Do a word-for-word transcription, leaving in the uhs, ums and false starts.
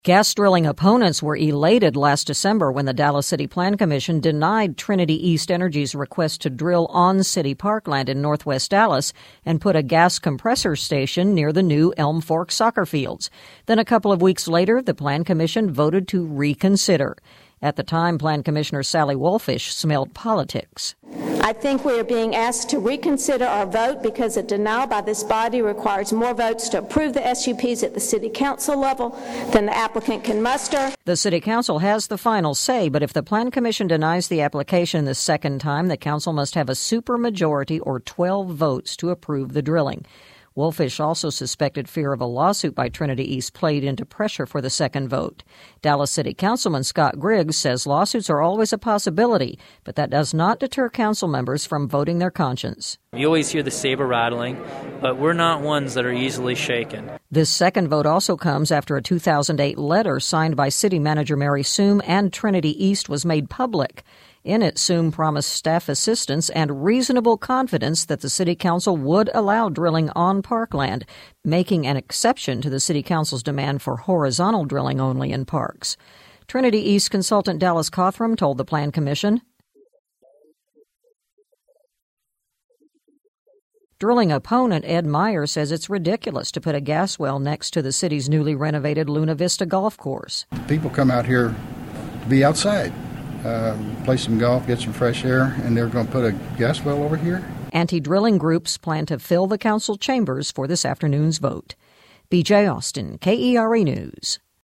Gas drilling opponents were elated last December when the Dallas City Plan Commission denied Trinity East Energy's request to drill on city parkland in northwest Dallas and put a gas compressor station near the new Elm Fork soccer fields. Then a couple of weeks later, the Plan Commission voted to reconsider. At the time, Plan Commissioner Sally Wolfish smelled politics. I think we are being asked to reconsider our vote because a denial by this body requires more votes to approve the S U Ps at the City Council level than the applicant can muster. The City Council has the final say, but if the Plan Commission denies the application the second time, the Council must have a supermajority or twelve votes to approve the drilling. Wolfish also suspected fear of a lawsuit by Trinity East played into pressure for the second vote. Dallas City Councilman Scott Griggs says lawsuits are always a possibility, but that does not deter council members from voting their conscience. You always hear the saber rattling, but we're not ones that are easily shaken. This second vote also comes after a two thousand eight letter signed by City Manager Mary Soom and Trinity East was made public. In it, Soom promised staff assistance and reasonable confidence that the City Council would allow drilling on parkland, making an exception to the City Council's demand for horizontal drilling only in parks. Trinity East consultant Dallas Cothram told the Plan Commission, drilling opponent Ed Meyer says it's ridiculous to put a gas well next to the city's newly renovated Luna Vista golf course. People come out here to be outside. Uh, play some golf, get some fresh air, and they're going to put a gas well over here? Anti-drilling groups plan to fill the council chambers for this afternoon's vote. B J Austin, K E R A News.